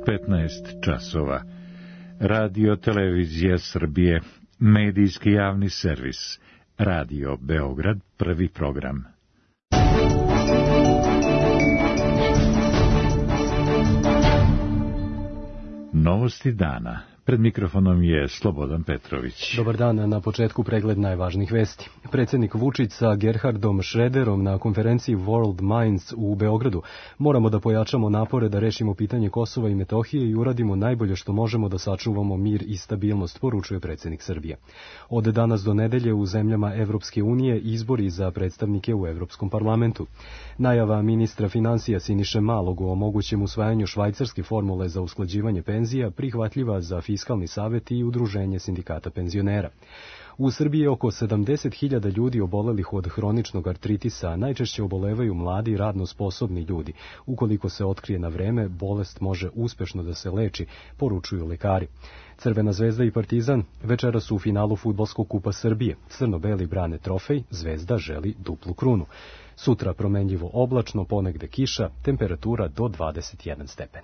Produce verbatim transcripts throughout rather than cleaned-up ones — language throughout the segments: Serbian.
petnaest časova. Radio Televizija Srbije, medijski javni servis. Radio Beograd, prvi program. Novosti dana. Pred mikrofonom je Slobodan Petrović. Dobar dan, na početku pregled najvažnijih vesti. Predsjednik Vučić sa Gerhardom Schröderom na konferenciji World Minds u Beogradu. Moramo da pojačamo napore da rešimo pitanje Kosova i Metohije i uradimo najbolje što možemo da sačuvamo mir i stabilnost, poručuje predsjednik Srbije. Od danas do nedelje u zemljama Evropske unije izbori za predstavnike u Evropskom parlamentu. Najava ministra financija Siniše Malog o mogućem usvajanju švajcarske formule za usklađivanje penzija prihvatljiva za Fiskalni savet i Udruženje sindikata penzionera. U Srbiji je oko sedamdeset hiljada ljudi obolelih od hroničnog artritisa, a najčešće obolevaju mladi radno sposobni ljudi. Ukoliko se otkrije na vreme, bolest može uspešno da se leči, poručuju lekari. Crvena zvezda i Partizan večeras su u finalu Fudbalskog kupa Srbije. Crno-beli brane trofej, Zvezda želi duplu krunu. Sutra promenljivo oblačno, ponegde kiša, temperatura do dvadeset jedan stepen.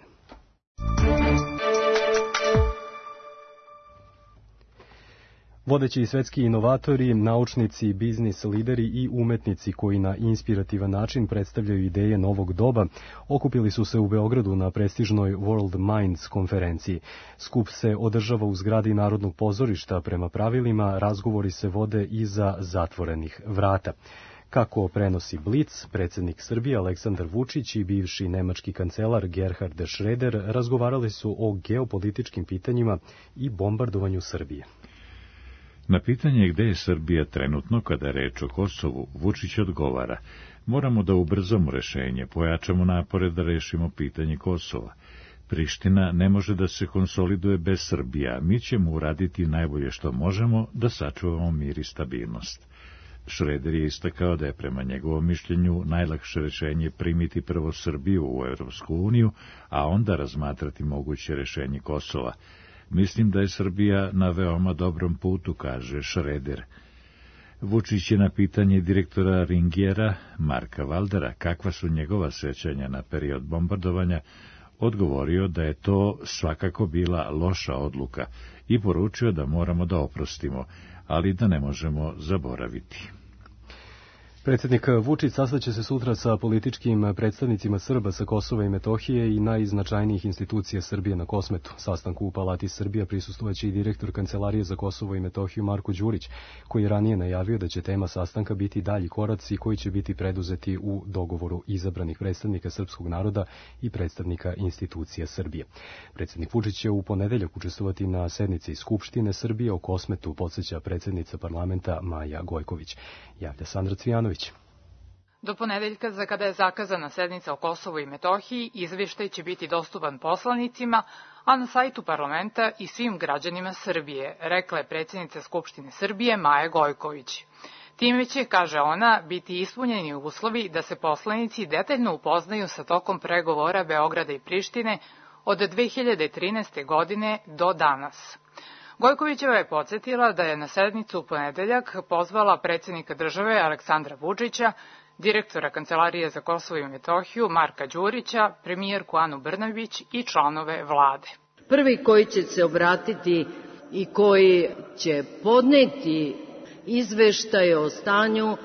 Vodeći svetski inovatori, naučnici, biznis lideri i umetnici koji na inspirativan način predstavljaju ideje novog doba, okupili su se u Beogradu na prestižnoj World Minds konferenciji. Skup se održava u zgradi Narodnog pozorišta. Prema pravilima, razgovori se vode iza zatvorenih vrata. Kako prenosi Blic, predsjednik Srbije Aleksandar Vučić i bivši nemački kancelar Gerhard Schröder razgovarali su o geopolitičkim pitanjima i bombardovanju Srbije. Na pitanje gde je Srbija trenutno kada je reč o Kosovu, Vučić odgovara: moramo da ubrzamo rešenje, pojačamo napore da rešimo pitanje Kosova. Priština ne može da se konsoliduje bez Srbija, mi ćemo uraditi najbolje što možemo da sačuvamo mir i stabilnost. Schröder je istakao da je prema njegovom mišljenju najlakše rešenje primiti prvo Srbiju u Evropsku uniju, a onda razmatrati moguće rešenje Kosova. Mislim da je Srbija na veoma dobrom putu, kaže Schröder. Vučić je na pitanje direktora Ringiera, Marka Valdera, kakva su njegova sećanja na period bombardovanja, odgovorio da je to svakako bila loša odluka i poručio da moramo da oprostimo, ali da ne možemo zaboraviti. Predsjednik Vučić sastaće se sutra sa političkim predstavnicima Srba sa Kosova i Metohije i najznačajnijih institucija Srbije na Kosmetu. Sastanku u Palati Srbija prisustvovaće i direktor Kancelarije za Kosovo i Metohiju Marko Đurić, koji je ranije najavio da će tema sastanka biti dalji koraci koji će biti preduzeti u dogovoru izabranih predstavnika srpskog naroda i predstavnika institucija Srbije. Predsjednik Vučić će u ponedeljak učestvovati na sednici Skupštine Srbije o Kosmetu, podsjeća predsjednica parlamenta Maja Gojković. Javlja Sandra Cvijanović. Do ponedeljka, za kada je zakazana sednica o Kosovu i Metohiji, izveštaj će biti dostupan poslanicima, a na sajtu parlamenta i svim građanima Srbije, rekla je predsjednica Skupštine Srbije Maja Gojković. Time će, kaže ona, biti ispunjeni uslovi da se poslanici detaljno upoznaju sa tokom pregovora Beograda i Prištine od dve hiljade trinaeste. godine do danas. Gojkovićeva je podsjetila da je na sednicu u ponedeljak pozvala predsjednika države Aleksandra Vučića, direktora Kancelarije za Kosovo i Metohiju Marka Đurića, premijerku Anu Brnabić i članove vlade. Prvi koji će se obratiti i koji će podneti izveštaj o stanju,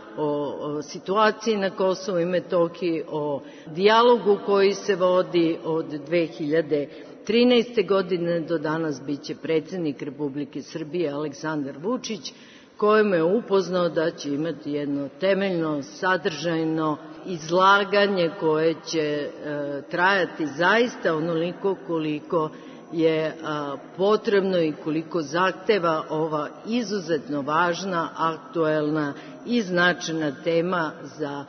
o situaciji na Kosovu i Metohiji, o dijalogu koji se vodi od dve hiljade trinaeste. godine do danas biće predsjednik Republike Srbije Aleksandar Vučić, kojem je upoznao da će imati jedno temeljno, sadržajno izlaganje koje će e, trajati zaista onoliko koliko je e, potrebno i koliko zahteva ova izuzetno važna, aktuelna i značajna tema za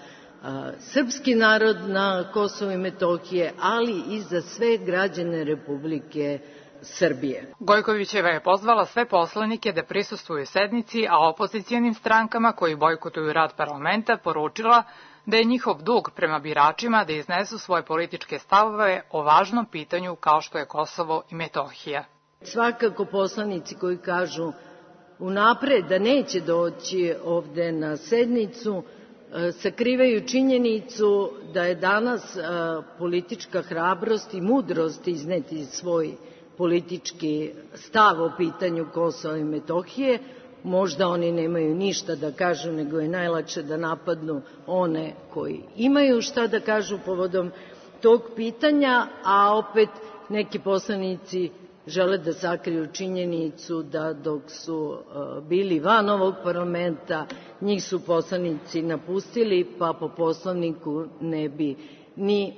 srpski narod na Kosovu i Metohije, ali i za sve građane Republike Srbije. Gojkovićeva je pozvala sve poslanike da prisustvuju sednici, a opozicijonim strankama koji bojkotuju rad parlamenta poručila da je njihov dug prema biračima da iznesu svoje političke stavove o važnom pitanju kao što je Kosovo i Metohija. Svakako poslanici koji kažu unapred da neće doći ovde na sednicu, sakrivaju činjenicu da je danas politička hrabrost i mudrost izneti svoj politički stav o pitanju Kosova i Metohije. Možda oni nemaju ništa da kažu, nego je najlakše da napadnu one koji imaju šta da kažu povodom tog pitanja, a opet neki poslanici žele da sakriju činjenicu da dok su bili van ovog parlamenta, njih su poslanici napustili, pa po Poslovniku ne bi ni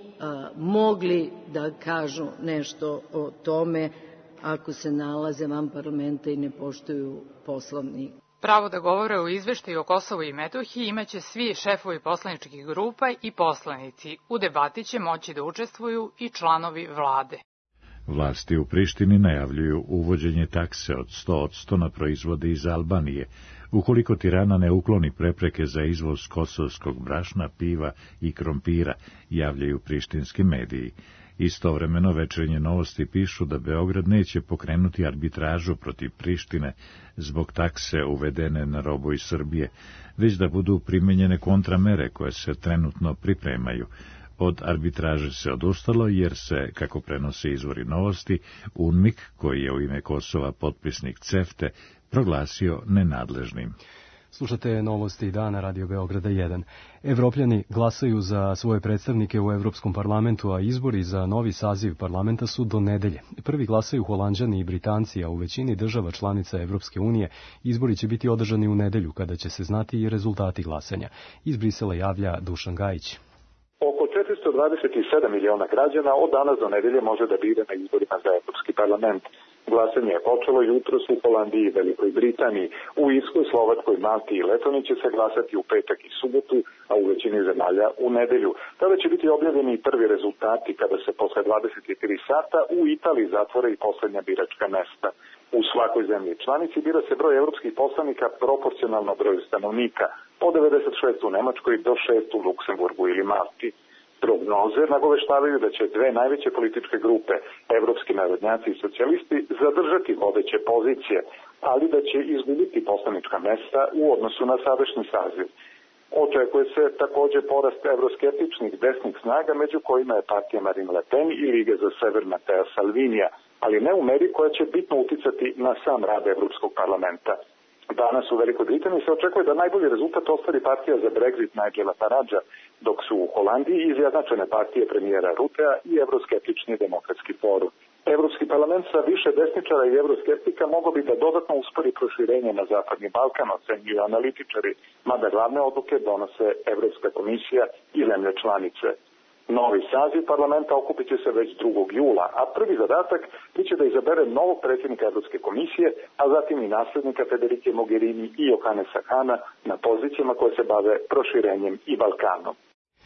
mogli da kažu nešto o tome ako se nalaze van parlamenta i ne poštuju Poslovnik. Pravo da govore o izveštaju o Kosovu i Metohiji imaće svi šefovi poslaničkih grupa i poslanici. U debati će moći da učestvuju i članovi vlade. Vlasti u Prištini najavljuju uvođenje takse od sto posto na proizvode iz Albanije, ukoliko Tirana ne ukloni prepreke za izvoz kosovskog brašna, piva i krompira, javljaju prištinski mediji. Istovremeno Večernje novosti pišu da Beograd neće pokrenuti arbitražu protiv Prištine zbog takse uvedene na robu iz Srbije, već da budu primenjene kontramere koje se trenutno pripremaju. Od arbitraže se odustalo jer se, kako prenose izvori novosti, UNMIK, koji je u ime Kosova potpisnik CEFTE, proglasio nenadležnim. Slušate novosti dana Radio Beograda jedan. Evropljani glasaju za svoje predstavnike u Evropskom parlamentu, a izbori za novi saziv parlamenta su do nedelje. Prvi glasaju Holanđani i Britanci, a u većini država članica Evropske unije izbori će biti održani u nedelju, kada će se znati i rezultati glasanja. Iz Brisela javlja Dušan Gajić. Oko četiristo dvadeset sedam miliona građana od danas do nedelje može da bira na izborima za Evropski parlament. Glasanje je počelo jutros u Holandiji i Velikoj Britaniji. U Irskoj, Slovačkoj, Malti i Letoniji će se glasati u petak i subotu, a u većini zemalja u nedelju. Tada će biti objavljeni i prvi rezultati kada se posle dvadeset tri sata u Italiji zatvore i poslednja biračka mesta. U svakoj zemlji članici bira se broj evropskih poslanika proporcionalno broju stanovnika, po devedeset šest u Nemačkoj do šest u Luksemburgu ili Malti. Prognoze nagoveštavaju da će dve najveće političke grupe, evropski narodnjaci i socijalisti, zadržati vodeće pozicije, ali da će izgubiti poslanička mesta u odnosu na sadašnji saziv. Očekuje se takođe porast evroskeptičnih desnih snaga, među kojima je partija Marine Le Pen i Liga za sever Matea Salvinija, ali ne u meri koja će bitno uticati na sam rad Evropskog parlamenta. Danas u Velikoj Britaniji se očekuje da najbolji rezultat ostvari partija za Brexit Nigela Faragea, dok su u Holandiji izjednačene partije premijera Rutea i evroskeptični demokratski forum. Evropski parlament sa više desničara i evroskeptika mogao bi da dodatno uspori proširenje na Zapadni Balkan, ocenjuju analitičari, mada glavne odluke donose Evropska komisija i zemlje članice. Novi saziv parlamenta okupit će se već drugog jula, a prvi zadatak biće da izabere novog predsjednika Evropske komisije, a zatim i naslednika Federike Mogherini i Johannesa Hana na pozicijama koje se bave proširenjem i Balkanom.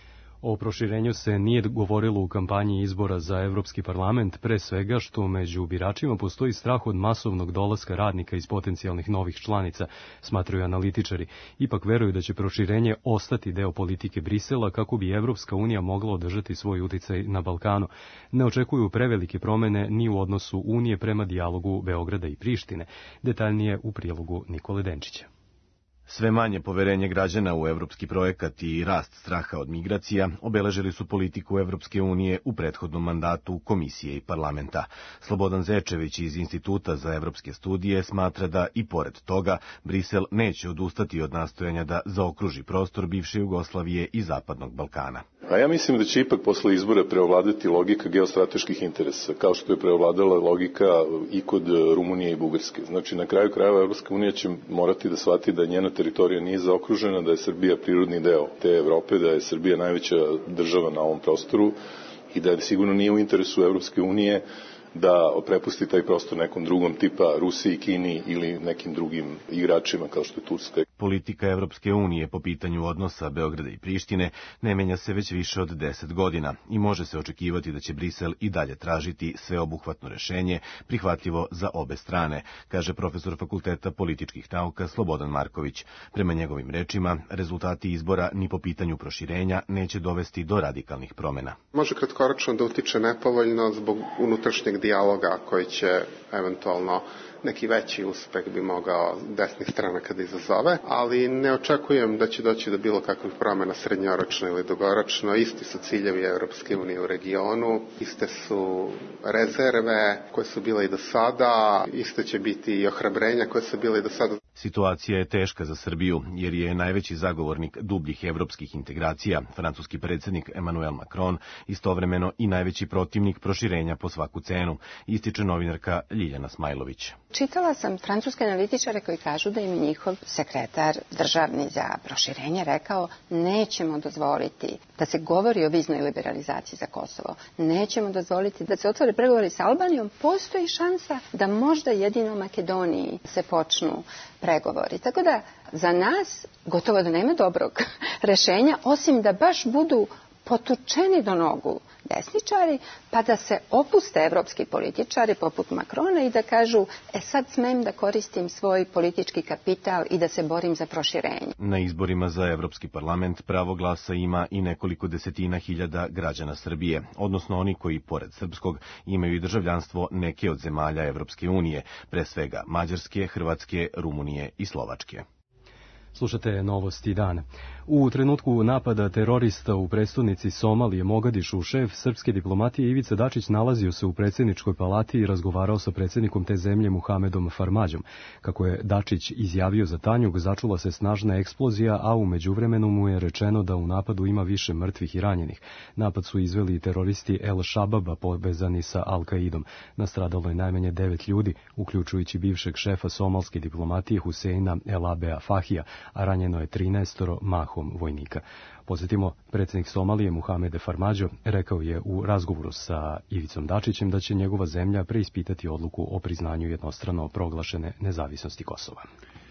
O proširenju se nije govorilo u kampanji izbora za Evropski parlament, pre svega što među biračima postoji strah od masovnog dolaska radnika iz potencijalnih novih članica, smatraju analitičari. Ipak veruju da će proširenje ostati deo politike Brisela kako bi Evropska unija mogla održati svoj uticaj na Balkanu. Ne očekuju prevelike promene ni u odnosu Unije prema dijalogu Beograda i Prištine. Detaljnije u prilogu Nikole Denčića. Sve manje poverenje građana u evropski projekat i rast straha od migracija obeležili su politiku Evropske unije u prethodnom mandatu Komisije i parlamenta. Slobodan Zečević iz Instituta za evropske studije smatra da i pored toga Brisel neće odustati od nastojanja da zaokruži prostor bivše Jugoslavije i Zapadnog Balkana. A ja mislim da će ipak posle izbora preovladati logika geostrateških interesa, kao što je preovladala logika i kod Rumunije i Bugarske. Znači, na kraju krajeva Evropska unija će morati da shvati da njena teritorija nije zaokružena, da je Srbija prirodni deo te Evrope, da je Srbija najveća država na ovom prostoru i da je sigurno nije u interesu Evropske unije da prepusti taj prostor nekom drugom tipa Rusiji, Kini ili nekim drugim igračima kao što je Turska. Politika Evropske unije po pitanju odnosa Beograda i Prištine ne menja se već više od deset godina i može se očekivati da će Brisel i dalje tražiti sveobuhvatno rešenje prihvatljivo za obe strane, kaže profesor Fakulteta političkih nauka Slobodan Marković. Prema njegovim rečima, rezultati izbora ni po pitanju proširenja neće dovesti do radikalnih promena. Može kratkoročno da utiče nepovoljno zbog unutrašnjeg dijaloga koji će eventualno neki veći uspeh bi mogao desnih stranaka da izazove, ali ne očekujem da će doći do bilo kakvih promjena srednjoročno ili dugoročno. Isti su ciljevi Evropske unije u regionu, iste su rezerve koje su bile i do sada, iste će biti i ohrabrenja koje su bile i do sada. Situacija je teška za Srbiju, jer je najveći zagovornik dubljih evropskih integracija, francuski predsjednik Emmanuel Macron, istovremeno i najveći protivnik proširenja po svaku cenu, ističe novinarka Ljiljana Smajlović. Čitala sam francuske analitičare koji kažu da im je njihov sekretar državni za proširenje rekao nećemo dozvoliti da se govori o viznoj liberalizaciji za Kosovo, nećemo dozvoliti da se otvore pregovori sa Albanijom, postoji šansa da možda jedino u Makedoniji se počnu pregovori. Tako da za nas gotovo da nema dobrog rešenja, osim da baš budu potučeni do nogu desničari, pa da se opuste evropski političari poput Makrona i da kažu, e sad smem da koristim svoj politički kapital i da se borim za proširenje. Na izborima za Evropski parlament pravo glasa ima i nekoliko desetina hiljada građana Srbije, odnosno oni koji, pored srpskog, imaju i državljanstvo neke od zemalja Evropske unije, pre svega Mađarske, Hrvatske, Rumunije i Slovačke. Slušate Novosti dana. U trenutku napada terorista u prestonici Somalije Mogadišu, šef srpske diplomatije Ivica Dačić nalazio se u predsjedničkoj palati i razgovarao sa predsjednikom te zemlje Muhamedom Farmađom. Kako je Dačić izjavio za Tanjug, začula se snažna eksplozija, a u međuvremenu mu je rečeno da u napadu ima više mrtvih i ranjenih. Napad su izveli i teroristi El Shababa povezani sa Al-Kaidom. Nastradalo je najmanje devet ljudi, uključujući bivšeg šefa somalske diplomatije Huseina El Abea Fahija, a ranjeno je trinaestoro mahom vojnika. Podsjetimo, predsjednik Somalije Muhamede Farmađo rekao je u razgovoru sa Ivicom Dačićem da će njegova zemlja preispitati odluku o priznanju jednostrano proglašene nezavisnosti Kosova.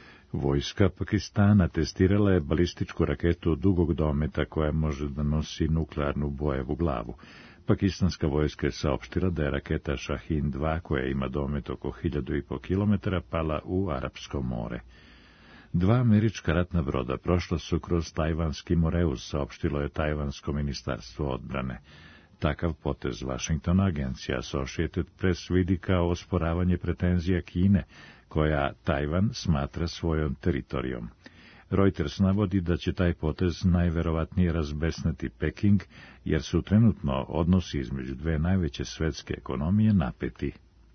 Vojska Pakistana testirala je balističku raketu dugog dometa koja može da nosi nuklearnu bojevu glavu. Pakistanska vojska je saopštila da je raketa Shahin dva, koja ima domet oko hiljadu i po kilometara, pala u Arapsko more. Dva američka ratna broda prošla su kroz tajvanski Moreus, saopštilo je tajvansko ministarstvo odbrane. Takav potez Vašingtona agencija Associated Press vidi kao osporavanje pretenzija Kine, koja Tajvan smatra svojom teritorijom. Reuters navodi da će taj potez najverovatnije razbesnati Peking, jer su trenutno odnosi između dve najveće svetske ekonomije napeti.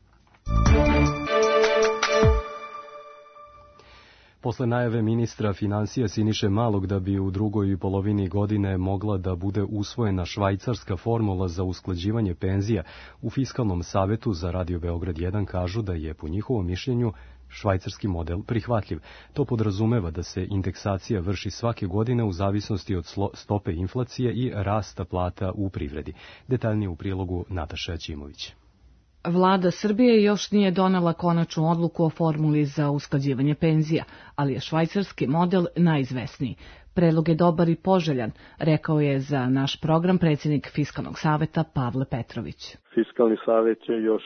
Posle najave ministra financija Siniše Malog da bi u drugoj polovini godine mogla da bude usvojena švajcarska formula za usklađivanje penzija, u Fiskalnom savetu za Radio Beograd jedan kažu da je po njihovom mišljenju švajcarski model prihvatljiv. To podrazumeva da se indeksacija vrši svake godine u zavisnosti od stope inflacije i rasta plata u privredi. Detaljnije u prilogu Nataša Ćimović. Vlada Srbije još nije donela konačnu odluku o formuli za usklađivanje penzija, ali je švajcarski model najizvesniji. Predlog je dobar i poželjan, rekao je za naš program predsjednik Fiskalnog saveta Pavle Petrović. Fiskalni savet je još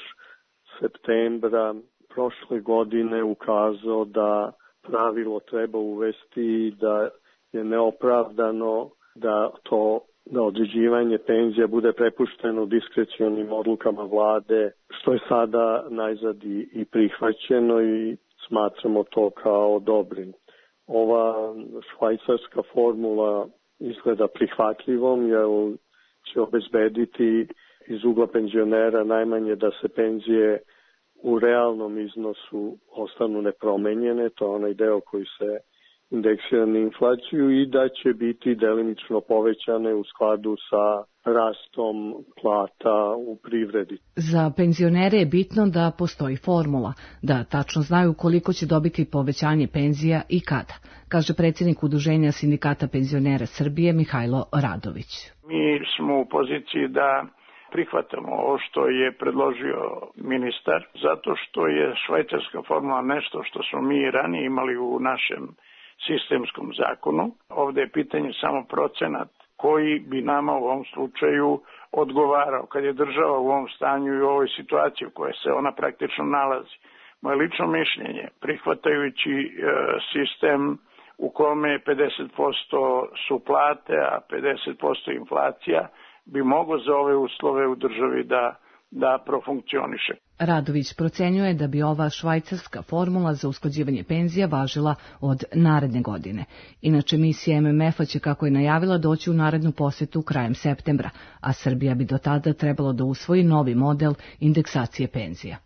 septembra prošle godine ukazao da pravilo treba uvesti i da je neopravdano da to da određivanje penzija bude prepušteno diskrecionim odlukama vlade, što je sada najzad i prihvaćeno i smatramo to kao dobrim. Ova švajcarska formula izgleda prihvatljivom, jer će obezbediti iz ugla penzionera najmanje da se penzije u realnom iznosu ostanu nepromenjene, to je onaj deo koji se indeksira na inflaciju, i da će biti delimično povećane u skladu sa rastom plata u privredi. Za penzionere je bitno da postoji formula, da tačno znaju koliko će dobiti povećanje penzija i kada, kaže predsjednik Udruženja sindikata penzionera Srbije Mihajlo Radović. Mi smo u poziciji da prihvatamo ovo što je predložio ministar, zato što je švajcarska formula nešto što smo mi ranije imali u našem sistemskom zakonu. Ovdje je pitanje samo procenat koji bi nama u ovom slučaju odgovarao kad je država u ovom stanju i u ovoj situaciji u kojoj se ona praktično nalazi. Moje lično mišljenje, prihvatajući e, sistem u kome pedeset posto su plate, a pedeset posto inflacija, bi moglo za ove uslove u državi da, da profunkcioniše. Radović procenjuje da bi ova švajcarska formula za usklađivanje penzija važila od naredne godine. Inače, misija M M F-a će, kako je najavila, doći u narednu posetu krajem septembra, a Srbija bi do tada trebalo da usvoji novi model indeksacije penzija.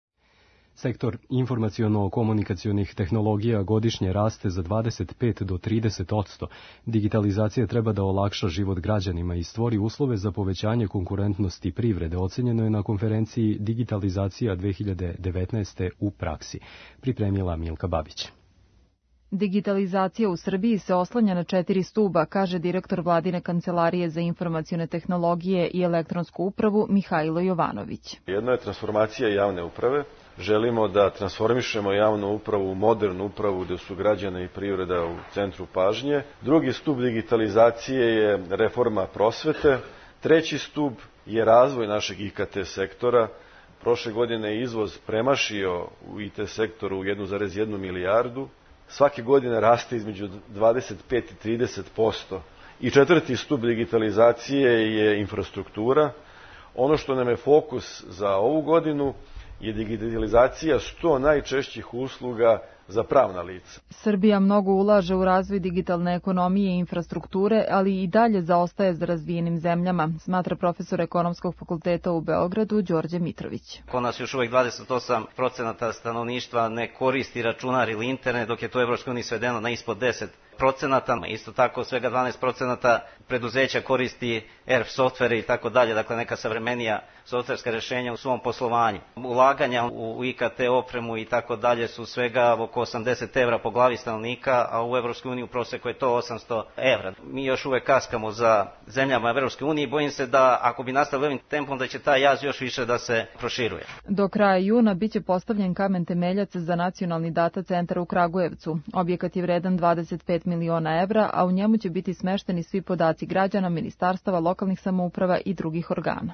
Sektor informaciono-komunikacionih tehnologija godišnje raste za dvadeset pet do trideset odsto. Digitalizacija treba da olakša život građanima i stvori uslove za povećanje konkurentnosti privrede, ocenjeno je na konferenciji Digitalizacija dve hiljade devetnaeste u praksi. Pripremila Milka Babić. Digitalizacija u Srbiji se oslanja na četiri stuba, kaže direktor Vladine kancelarije za informacione tehnologije i elektronsku upravu Mihajlo Jovanović. Jedna je transformacija javne uprave. Želimo da transformišemo javnu upravu u modernu upravu gde su građani i privreda u centru pažnje. Drugi stub digitalizacije je reforma prosvete. Treći stub je razvoj našeg I K T sektora. Prošle godine je izvoz premašio u I T sektoru jednu zarez jednu milijardu. Svake godine raste između dvadeset pet i trideset posto. I četvrti stup digitalizacije je infrastruktura. Ono što nam je fokus za ovu godinu je digitalizacija sto najčešćih usluga za pravna lica. Srbija mnogo ulaže u razvoj digitalne ekonomije i infrastrukture, ali i dalje zaostaje za razvijenim zemljama, smatra profesor Ekonomskog fakulteta u Beogradu Đorđe Mitrović. Kod nas još uvijek dvadeset osam procenata stanovništva ne koristi računar ili internet, dok je to u Evropskoj uniji svedeno na ispod deset procenata. Isto tako svega dvanaest procenata preduzeća koristi E R P softvere i tako dalje, dakle neka savremenija softverska rešenja u svom poslovanju. Ulaganja u I K T opremu i tako dalje su svega oko osamdeset evra po glavi stanovnika, a u Evropskoj uniji u proseku je to osamsto evra. Mi još uvek kaskamo za zemljama Evropske unije i bojim se da ako bi nastavili ovim tempom da će taj jaz još više da se proširuje. Do kraja juna biće postavljen kamen temeljac za nacionalni data centar u Kragujevcu. Objekat je vredan dvadeset pet miliona evra, a u njemu će biti smešteni svi podaci građana, ministarstava, lokalnih samouprava i drugih organa.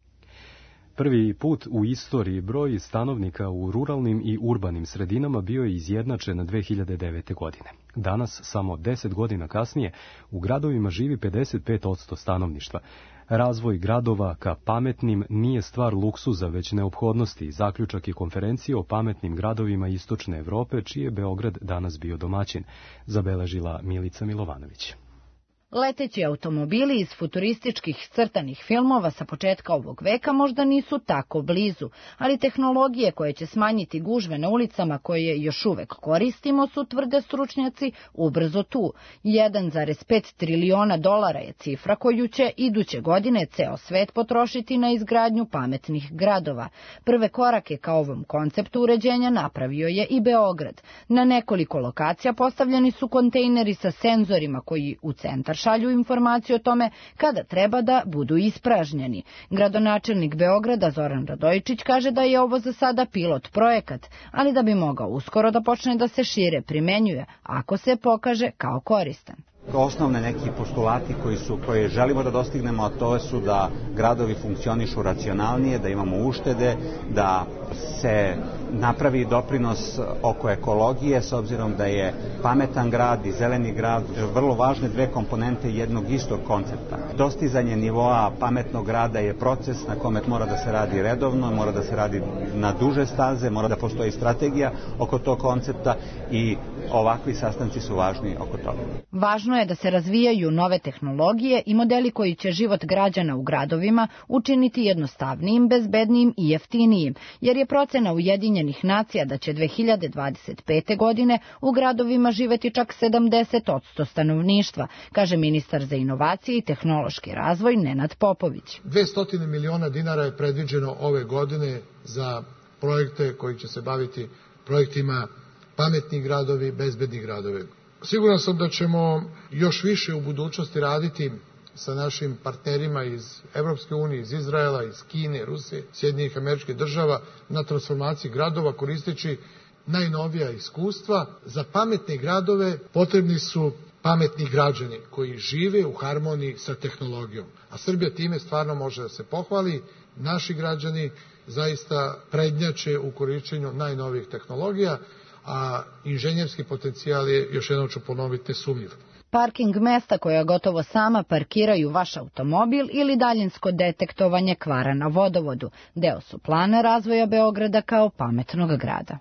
Prvi put u istoriji broj stanovnika u ruralnim i urbanim sredinama bio je izjednačen dve hiljade devete. godine. Danas, samo deset godina kasnije, u gradovima živi pedeset pet odsto stanovništva. Razvoj gradova ka pametnim nije stvar luksuza, već neophodnosti. Zaključak je konferencije o pametnim gradovima Istočne Evrope, čiji je Beograd danas bio domaćin, zabeležila Milica Milovanović. Leteći automobili iz futurističkih crtanih filmova sa početka ovog veka možda nisu tako blizu, ali tehnologije koje će smanjiti gužve na ulicama koje još uvek koristimo su, tvrde stručnjaci, ubrzo tu. jedan zarez pet triliona dolara je cifra koju će iduće godine ceo svet potrošiti na izgradnju pametnih gradova. Prve korake ka ovom konceptu uređenja napravio je i Beograd. Na nekoliko lokacija postavljeni su kontejneri sa senzorima koji u centar šalju informaciju o tome kada treba da budu ispražnjeni. Gradonačelnik Beograda Zoran Radojičić kaže da je ovo za sada pilot projekat, ali da bi mogao uskoro da počne da se šire primenjuje ako se pokaže kao koristan. Osnovne neki postulati koji su, koje želimo da dostignemo, a to su da gradovi funkcionišu racionalnije, da imamo uštede, da se napravi doprinos oko ekologije, s obzirom da je pametan grad i zeleni grad vrlo važne dve komponente jednog istog koncepta. Dostizanje nivoa pametnog grada je proces na kome mora da se radi redovno, mora da se radi na duže staze, mora da postoji strategija oko tog koncepta i ovakvi sastanci su važni oko toga. Važno je da se razvijaju nove tehnologije i modeli koji će život građana u gradovima učiniti jednostavnijim, bezbednijim i jeftinijim, jer je procena Ujedinjenih nacija da će dve hiljade dvadeset pete. godine u gradovima živeti čak sedamdeset odsto stanovništva, kaže ministar za inovacije i tehnološki razvoj Nenad Popović. dvesta miliona dinara je predviđeno ove godine za projekte koji će se baviti projektima pametni gradovi, bezbedni gradovi. Siguran sam da ćemo još više u budućnosti raditi sa našim partnerima iz Evropske unije, iz Izraela, iz Kine, Rusije, Sjedinjenih Američkih Država na transformaciji gradova koristeći najnovija iskustva. Za pametne gradove potrebni su pametni građani koji žive u harmoniji sa tehnologijom. A Srbija time stvarno može da se pohvali. Naši građani zaista prednjače u korišćenju najnovijih tehnologija, a inženjerski potencijal je, još jednom ću ponoviti, nesumnjiv. parking mesta koja gotovo sama parkiraju vaš automobil ili daljinsko detektovanje kvara na vodovodu. Deo su plana razvoja Beograda kao pametnog grada.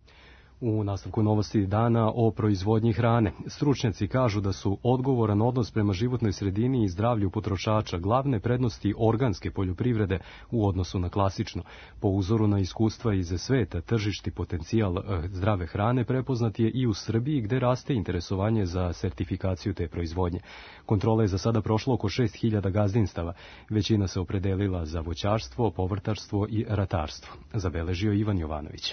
U nastavku novosti dana o proizvodnji hrane. Stručnjaci kažu da su odgovoran odnos prema životnoj sredini i zdravlju potrošača glavne prednosti organske poljoprivrede u odnosu na klasično. Po uzoru na iskustva iz sveta, tržišti potencijal zdrave hrane prepoznat je i u Srbiji, gde raste interesovanje za sertifikaciju te proizvodnje. Kontrola je za sada prošlo oko šest hiljada gazdinstava. Većina se opredelila za voćarstvo, povrtarstvo i ratarstvo. Zabeležio Ivan Jovanović.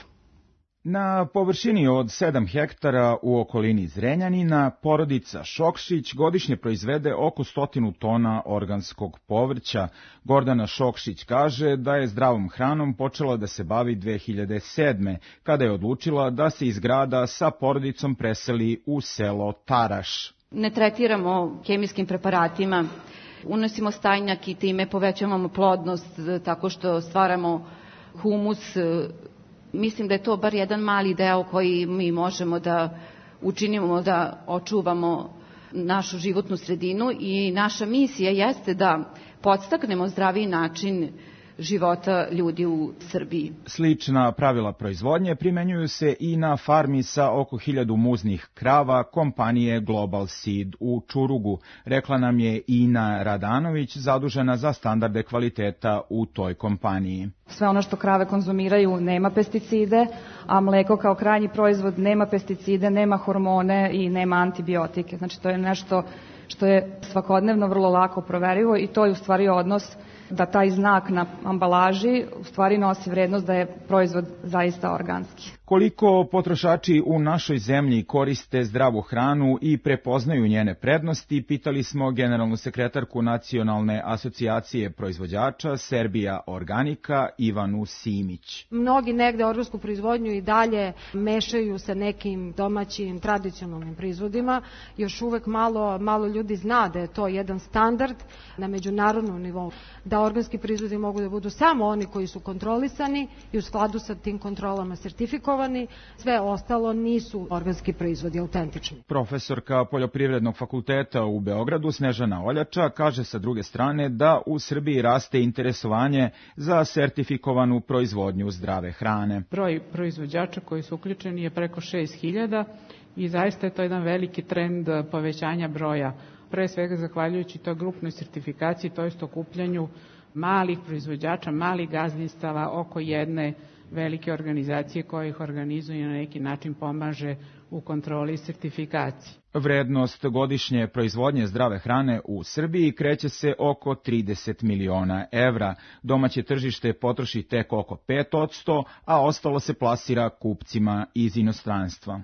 Na površini od sedam hektara u okolini Zrenjanina, porodica Šokšić godišnje proizvede oko stotinu tona organskog povrća. Gordana Šokšić kaže da je zdravom hranom počela da se bavi dve hiljade sedme. kada je odlučila da se iz grada sa porodicom preseli u selo Taraš. Ne tretiramo kemijskim preparatima, unosimo stajnjak i time povećavamo plodnost tako što stvaramo humus. Mislim da je to bar jedan mali deo koji mi možemo da učinimo, da očuvamo našu životnu sredinu i naša misija jeste da podstaknemo zdraviji način života ljudi u Srbiji. Slična pravila proizvodnje primenjuju se i na farmi sa oko hiljadu muznih krava kompanije Global Seed u Čurugu, rekla nam je Ina Radanović, zadužena za standarde kvaliteta u toj kompaniji. Sve ono što krave konzumiraju nema pesticide, a mleko kao krajnji proizvod nema pesticide, nema hormone i nema antibiotike. Znači to je nešto što je svakodnevno vrlo lako proverivo i to je u stvari odnos da taj znak na ambalaži u stvari nosi vrednost da je proizvod zaista organski. Koliko potrošači u našoj zemlji koriste zdravu hranu i prepoznaju njene prednosti, pitali smo generalnu sekretarku Nacionalne asocijacije proizvođača Serbia Organika Ivanu Simić. Mnogi negde organsku proizvodnju i dalje mešaju sa nekim domaćim tradicionalnim proizvodima. Još uvek malo, malo ljudi zna da je to jedan standard na međunarodnom nivou. Da organski proizvodi mogu da budu samo oni koji su kontrolisani i u skladu sa tim kontrolama sertifikovani. Sve ostalo nisu organski proizvodi autentični. Profesorka Poljoprivrednog fakulteta u Beogradu Snežana Oljača kaže sa druge strane da u Srbiji raste interesovanje za sertifikovanu proizvodnju zdrave hrane. Broj proizvođača koji su uključeni je preko šest hiljada i zaista je to jedan veliki trend povećanja broja. Pre svega zahvaljujući toj grupnoj sertifikaciji, to jest okupljanju malih proizvođača, malih gazdinstava oko jedne velike organizacije koja ih organizuje i na neki način pomaže u kontroli i sertifikaciji. Vrednost godišnje proizvodnje zdrave hrane u Srbiji kreće se oko trideset miliona evra. Domaće tržište potroši tek oko pet posto, a ostalo se plasira kupcima iz inostranstva.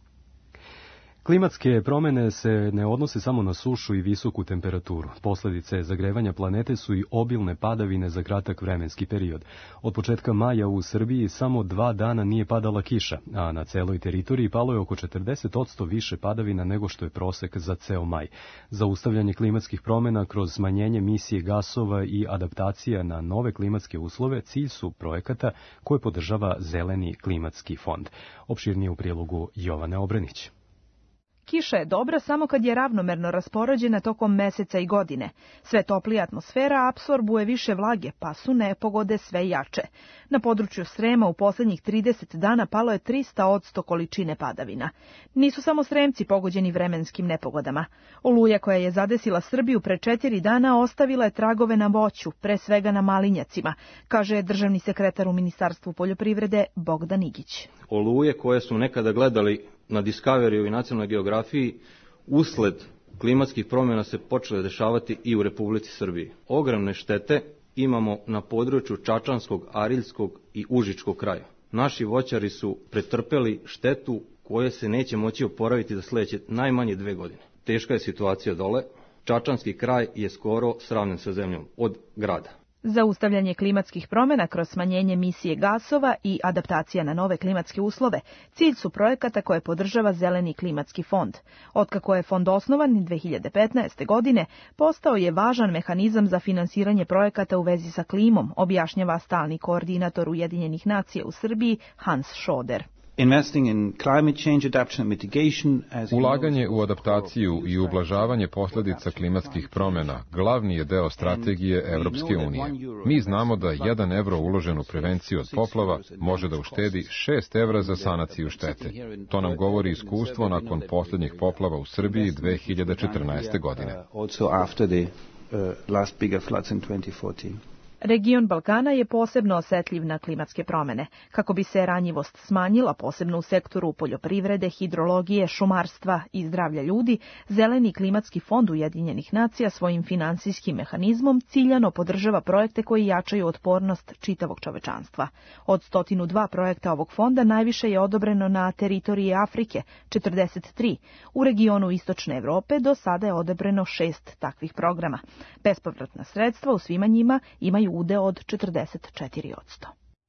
Klimatske promene se ne odnose samo na sušu i visoku temperaturu. Posledice zagrevanja planete su i obilne padavine za kratak vremenski period. Od početka maja u Srbiji samo dva dana nije padala kiša, a na celoj teritoriji palo je oko četrdeset posto više padavina nego što je prosek za ceo maj. Zaustavljanje klimatskih promena kroz smanjenje emisije gasova i adaptacija na nove klimatske uslove cilj su projekata koje podržava Zeleni klimatski fond. Opširnije u prilogu Jovane Obrenić. Kiša je dobra samo kad je ravnomerno raspoređena tokom meseca i godine. Sve toplija atmosfera apsorbuje više vlage, pa su nepogode sve jače. Na području Srema u poslednjih trideset dana palo je trista posto količine padavina. Nisu samo Sremci pogođeni vremenskim nepogodama. Oluja koja je zadesila Srbiju pre četiri dana ostavila je tragove na voću, pre svega na malinjacima, kaže državni sekretar u Ministarstvu poljoprivrede Bogdan Igić. Oluje koje su nekada gledali na Discoveryu i nacionalnoj geografiji, usled klimatskih promjena se počele dešavati i u Republici Srbiji. Ogromne štete imamo na području Čačanskog, Ariljskog i Užičkog kraja. Naši voćari su pretrpeli štetu koje se neće moći oporaviti za sledeće najmanje dve godine. Teška je situacija dole. Čačanski kraj je skoro sravnjen sa zemljom od grada. Zaustavljanje klimatskih promjena kroz smanjenje emisije gasova i adaptacija na nove klimatske uslove cilj su projekata koje podržava Zeleni klimatski fond. Otkako je fond osnovan dve hiljade petnaeste. godine, postao je važan mehanizam za finansiranje projekata u vezi sa klimom, objašnjava stalni koordinator Ujedinjenih nacija u Srbiji Hans Schoder. Ulaganje u adaptaciju i ublažavanje posljedica klimatskih promjena glavni je deo strategije Evropske unije. Mi znamo da jedan evro uložen u prevenciju od poplava može da uštedi šest evra za sanaciju štete. To nam govori iskustvo nakon posljednjih poplava u Srbiji dve hiljade četrnaeste. godine. Region Balkana je posebno osetljiv na klimatske promene. Kako bi se ranjivost smanjila, posebno u sektoru poljoprivrede, hidrologije, šumarstva i zdravlja ljudi, Zeleni klimatski fond Ujedinjenih nacija svojim finansijskim mehanizmom ciljano podržava projekte koji jačaju otpornost čitavog čovečanstva. Od sto dva projekta ovog fonda najviše je odobreno na teritoriji Afrike, četrdeset tri. U regionu Istočne Evrope do sada je odobreno šest takvih programa. Bespovratna sredstva u svima njima imaju udeo od četrdeset četiri posto.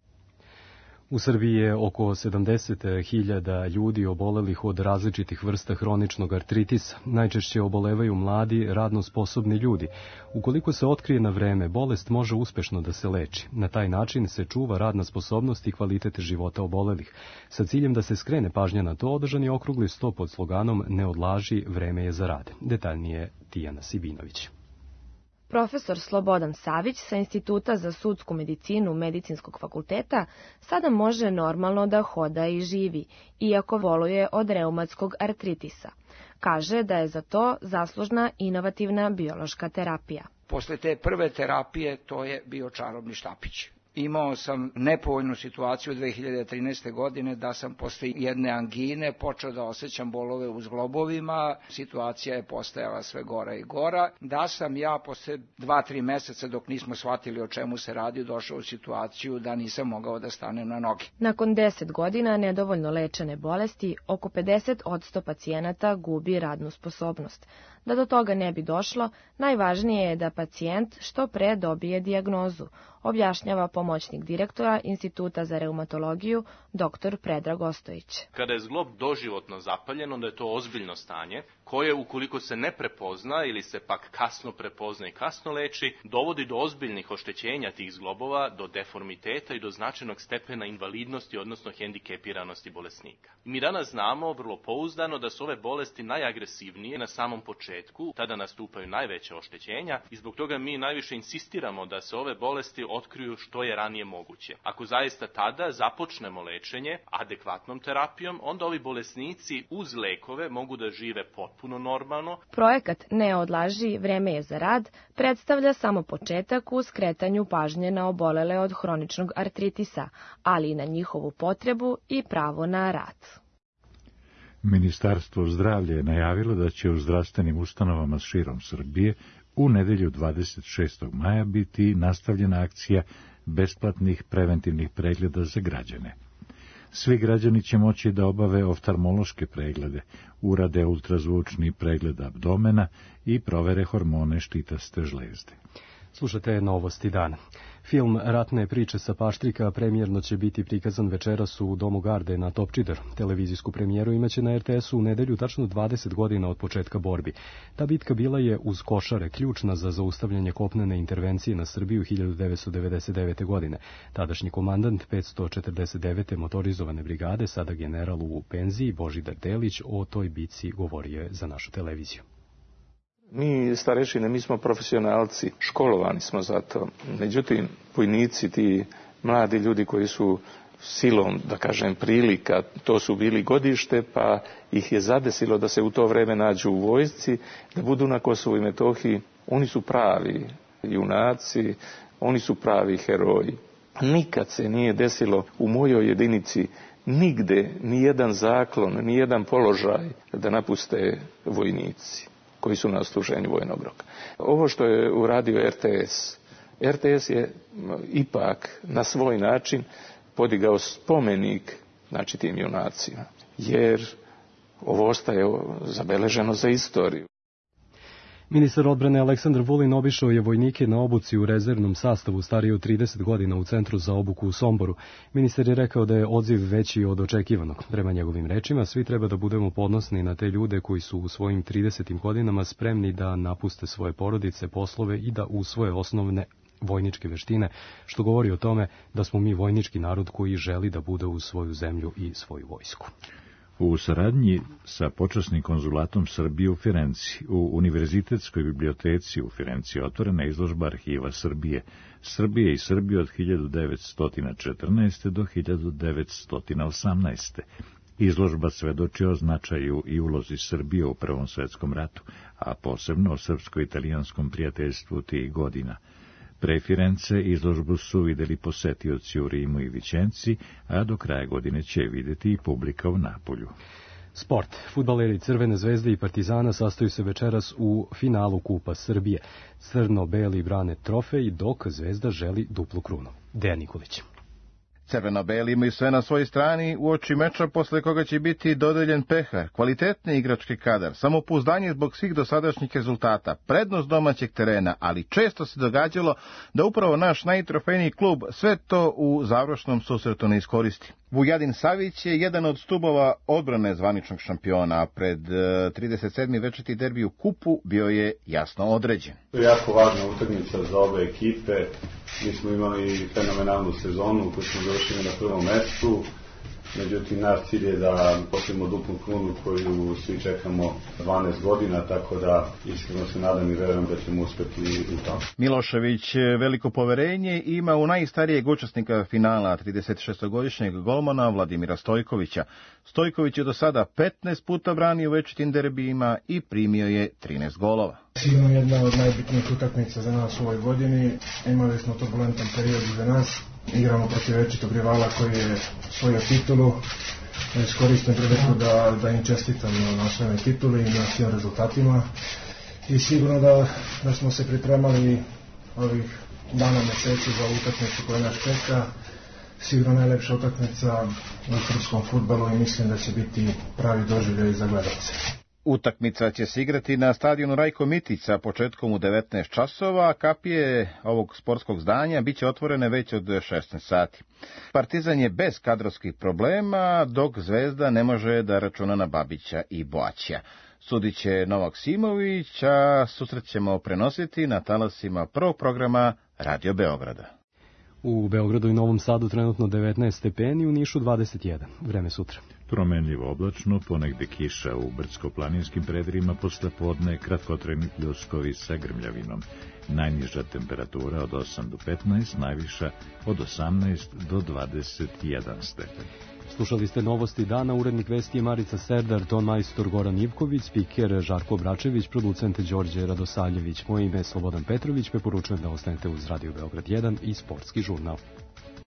U Srbiji je oko sedamdeset hiljada ljudi obolelih od različitih vrsta hroničnog artritisa. Najčešće obolevaju mladi, radno sposobni ljudi. Ukoliko se otkrije na vreme, bolest može uspešno da se leči. Na taj način se čuva radna sposobnost i kvalitet života obolelih. Sa ciljem da se skrene pažnja na to, održan je okrugli sto pod sloganom "Ne odlaži, vreme je za rad". Detaljnije Tijana Sibinović. Profesor Slobodan Savić sa Instituta za sudsku medicinu Medicinskog fakulteta sada može normalno da hoda i živi, iako boluje od reumatskog artritisa. Kaže da je za to zaslužna inovativna biološka terapija. Posle te prve terapije to je bio čarobni štapić. Imao sam nepovoljnu situaciju dve hiljade trinaeste. godine da sam posle jedne angine počeo da osjećam bolove u zglobovima, situacija je postajala sve gora i gora, da sam ja posle dva, tri meseca dok nismo shvatili o čemu se radi došao u situaciju da nisam mogao da stanem na noge. Nakon deset godina nedovoljno lečene bolesti, oko pedeset posto pacijenata gubi radnu sposobnost. Da do toga ne bi došlo, najvažnije je da pacijent što pre dobije dijagnozu, objašnjava pomoćnik direktora Instituta za reumatologiju dr. Predrag Ostojić. Kada je zglob doživotno zapaljen, onda je to ozbiljno stanje koje, ukoliko se ne prepozna ili se pak kasno prepozna i kasno leči, dovodi do ozbiljnih oštećenja tih zglobova, do deformiteta i do značajnog stepena invalidnosti, odnosno hendikepiranosti bolesnika. Mi danas znamo vrlo pouzdano da su ove bolesti najagresivnije na samom početku, tada nastupaju najveća oštećenja i zbog toga mi najviše insistiramo da se ove bolesti otkriju što je ranije moguće. Ako zaista tada započnemo lečenje adekvatnom terapijom, onda ovi bolesnici uz lekove mogu da žive potpuno normalno. Projekat Ne odlaži, vreme je za rad predstavlja samo početak u skretanju pažnje na obolele od hroničnog artritisa, ali i na njihovu potrebu i pravo na rad. Ministarstvo zdravlja je najavilo da će u zdravstvenim ustanovama širom Srbije u nedelju dvadeset šestog maja biti nastavljena akcija besplatnih preventivnih pregleda za građane. Svi građani će moći da obave oftalmološke preglede, urade ultrazvučni pregled abdomena i provere hormone štitaste žlezde. Slušate Novosti dana. Film Ratne priče sa Paštrika premijerno će biti prikazan večeras u Domu Garde na Topčideru. Televizijsku premijeru imaće na er te esu u nedelju tačno dvadeset godina od početka borbi. Ta bitka bila je uz Košare ključna za zaustavljanje kopnene intervencije na Srbiju hiljadu devetsto devedeset devete. godine. Tadašnji komandant petsto četrdeset devete motorizovane brigade, sada general u penziji, Božidar Delić, o toj bitci govorio je za našu televiziju. Mi starešine, mi smo profesionalci, školovani smo za to. Međutim, vojnici, ti mladi ljudi koji su silom, da kažem, prilika, to su bili godište, pa ih je zadesilo da se u to vreme nađu u vojsci, da budu na Kosovu i Metohiji. Oni su pravi junaci, oni su pravi heroji. Nikad se nije desilo u mojoj jedinici nigde, ni jedan zaklon, ni jedan položaj da napuste vojnici koji su na odsluženju vojnog roka. Ovo što je uradio er te es, er te es je ipak na svoj način podigao spomenik, znači, tim junacima, jer ovo ostaje zabeleženo za istoriju. Ministar odbrane Aleksandar Vulin obišao je vojnike na obuci u rezervnom sastavu starije od trideset godina u Centru za obuku u Somboru. Ministar je rekao da je odziv veći od očekivanog. Prema njegovim rečima, svi treba da budemo ponosni na te ljude koji su u svojim tridesetim godinama spremni da napuste svoje porodice, poslove i da usvoje osnovne vojničke veštine, što govori o tome da smo mi vojnički narod koji želi da bude uz svoju zemlju i svoju vojsku. U saradnji sa počasnim konzulatom Srbije u Firenci, u Univerzitetskoj biblioteci u Firenci otvorena izložba arhiva Srbije, Srbije i Srbije od hiljadu devetsto četrnaeste. do hiljadu devetsto osamnaeste. Izložba svedoči o značaju i ulozi Srbije u Prvom svetskom ratu, a posebno o srpsko-italijanskom prijateljstvu tih godina. Pre Firence izložbu su videli posetioci u Rimu i Vičenci, a do kraja godine će videti i publika u Napolju. Sport. Fudbaleri Crvene zvezde i Partizana sastaju se večeras u finalu Kupa Srbije. Crno-beli brane trofej, dok Zvezda želi duplu krunu. Dejan Nikolić. Crveno-beli imaju sve na svojoj strani uoči meča posle koga će biti dodeljen pehar, kvalitetni igrački kadar, samopouzdanje zbog svih dosadašnjih rezultata, prednost domaćeg terena, ali često se događalo da upravo naš najtrofejniji klub sve to u završnom susretu ne iskoristi. Vujadin Savić je jedan od stubova odbrane zvaničnog šampiona, a pred trideset sedmi večiti derbi u kupu bio je jasno određen. To je jako važna utakmica za obe ekipe. Mi smo imali fenomenalnu sezonu koju smo završili na prvom mestu. Međutim, naš cilj je da poslijemo duplu krunu koju svi čekamo dvanaest godina, tako da iskreno se nadam i verujem da ćemo uspjeti u tom. Milošević veliko poverenje ima u najstarijeg učesnika finala, trideset šestogodišnjeg golmana Vladimira Stojkovića. Stojković je do sada petnaest puta branio u večitim derbijima i primio je trinaest golova. Sigurno jedna od najbitnijih utakmica za nas u ovoj godini. Imali smo turbulentan period za nas. Igramo protiv večitog rivala koji je osvojio titulu. Iskoristim priliku da, da im čestitam na osvojenoj tituli i na svim rezultatima. I sigurno da, da smo se pripremali ovih dana, meseci za utakmicu koja nas čeka. Sigurno najlepša utakmica u srpskom fudbalu i mislim da će biti pravi doživljaj za gledalce. Utakmica će se igrati na stadionu Rajko Mitić sa početkom u devetnaest časova, a kapije ovog sportskog zdanja biće otvorene već od šesnaest sati. Partizan je bez kadrovskih problema, dok Zvezda ne može da računa na Babića i Boaćija. Sudit će Novak Simović, a susret ćemo prenositi na talasima prvog programa Radio Beograda. U Beogradu i Novom Sadu trenutno devetnaest stepeni, u Nišu dvadeset jedan. Vreme sutra. Promenljivo oblačno, ponegde kiša u brdsko-planinskim predjelima, posle podne kratkotrajni pljuskovi sa grmljavinom. Najniža temperatura od osam do petnaest, najviša od osamnaest do dvadeset jedan stepen. Slušali ste novosti dana, urednik vesti je Marica Serdar, ton majstor Goran Ivković, spiker Žarko Bračević, producent Đorđe Radosaljević. Moje ime je Slobodan Petrović, preporučujem da ostanete uz Radio Beograd jedan i Sportski žurnal.